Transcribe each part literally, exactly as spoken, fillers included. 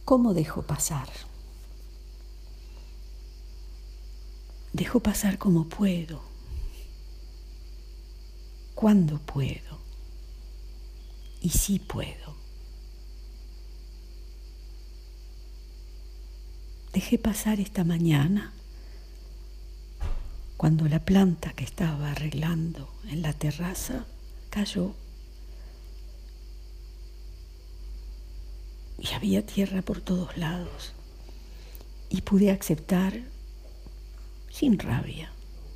¿Cómo dejo pasar? Dejo pasar como puedo, cuando puedo, y si puedo. Dejé pasar esta mañana cuando la planta que estaba arreglando en la terraza cayó y había tierra por todos lados y pude aceptar sin rabia.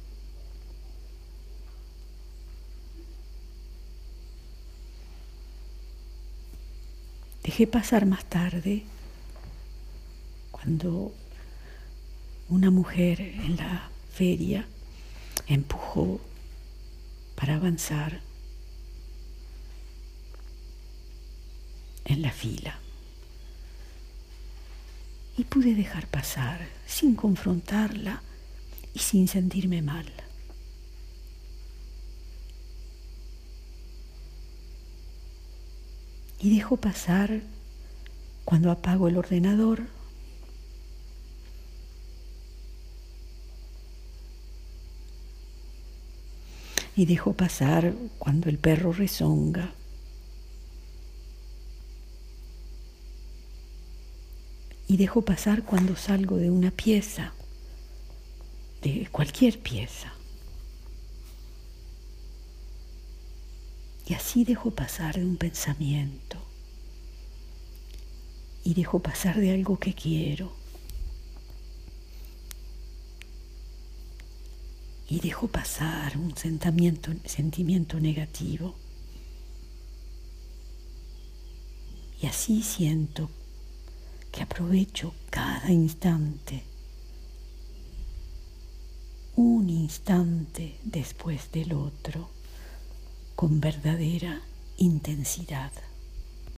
Dejé pasar más tarde cuando una mujer en la feria empujó para avanzar en la fila. Y pude dejar pasar sin confrontarla y sin sentirme mal. Y dejo pasar cuando apago el ordenador, y dejo pasar cuando el perro rezonga, y dejo pasar cuando salgo de una pieza, de cualquier pieza. Y así dejo pasar de un pensamiento, y dejo pasar de algo que quiero, y dejo pasar un sentimiento, sentimiento negativo. Y así siento que aprovecho cada instante, un instante después del otro, con verdadera intensidad.